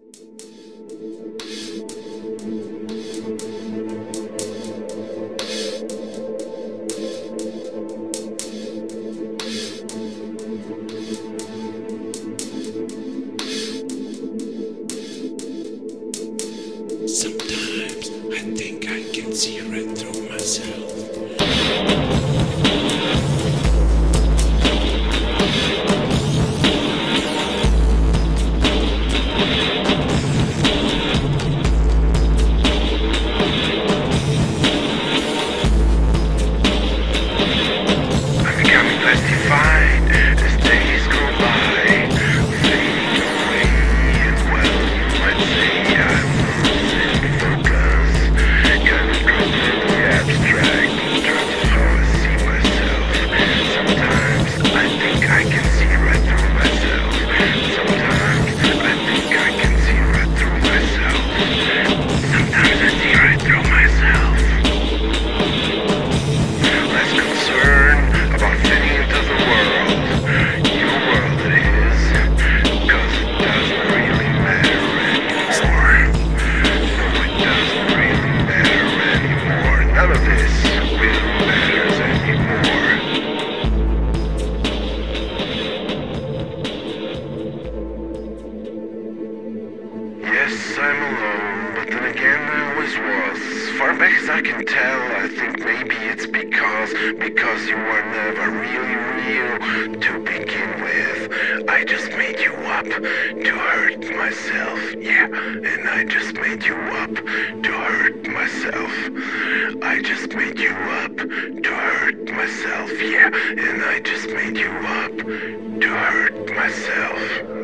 Sometimes I think I can see right through myself. I'm becoming plastified as days go by, fading away. Well, you might say I'm losing focus, kind of completely abstract, trying to how I see myself. Sometimes I think I can see right through myself. Sometimes I think I can see right through myself. Sometimes I see right through myself. Less concerned about fitting into the world, your world it is, 'cause it doesn't really matter anymore. No, it doesn't really matter anymore. None of this really matters anymore. Yes, I'm alone, but then again I always was. As far back as I can tell, I think maybe it's because you were never really real to begin with. I just made you up to hurt myself, yeah, and I just made you up to hurt myself. I just made you up to hurt myself, yeah, and I just made you up to hurt myself.